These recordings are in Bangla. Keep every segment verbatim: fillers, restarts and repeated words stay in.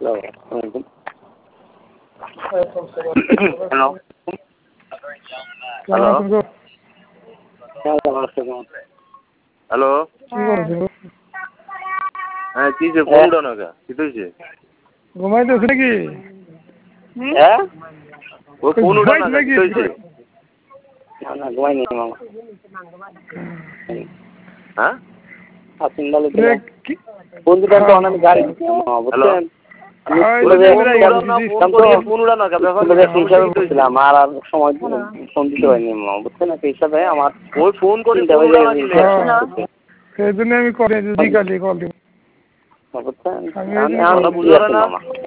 হ্যালো হ্যালো হ্যালো হ্যাঁ কি যে ফোন উঠানো কা কি হয়েছে ঘুমাইতেছে নাকি হ্যাঁ ও ফোন উঠানো কা কি হয়েছে না না ঘুমাইনি মামা হ্যাঁ আপনি বলে কোন দিকে তো অনেক গাড়ি বুঝছেন ফোন উঠানো কা ব্যাপার বলছিলাম আর আর সময় ফোন দিতে পারিনি মামা বুঝছেন না সেই হিসাবে আমার ওই ফোন করে সেই জন্য আমি করে বিকালে কল দিব বুঝছেন আমরা বুঝলাম না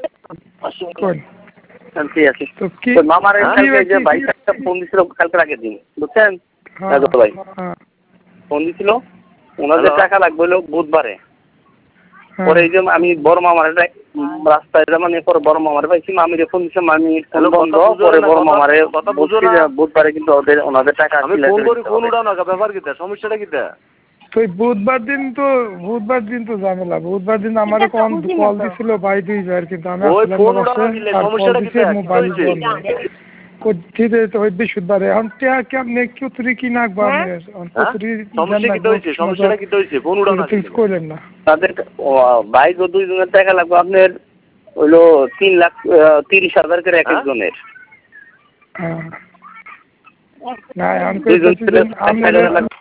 ঠিক আছে তো মামার যে ভাই একটা ফোন দিছিল কালকে আগের দিন বুঝছেন ভাই ফোন দিছিল ওনাদের টাকা লাগবে হলো বুধবারে পরে এই যে আমি বড় মামার রাস্তায় মানে পরে বড় মামার পাইছি মামিরে ফোন দিচ্ছে মামি বন্ধ পরে বড় মামারে বুধবারে কিন্তু ওদের ওনাদের টাকা ফোন উঠাও না ব্যাপার কিটা সমস্যাটা কিটা তো বুধবার দিন তো বুধবার দিন তো ঝামেলা বুধবার দিন আমার কল কল দিছিল ভাই দুইবার কিন্তু আমি করতে তো ওই বৃহস্পতিবারে এখন কেমনে কুতুরি কি নাকবা সমস্যাটা কি হয়েছে ফোন উঠানো করলেন না তাদের বাইক ও দুইজনের টাকা লাগবে আপনার হইলো তিন লাখ তিরিশ হাজার করে এক একজনের না আমি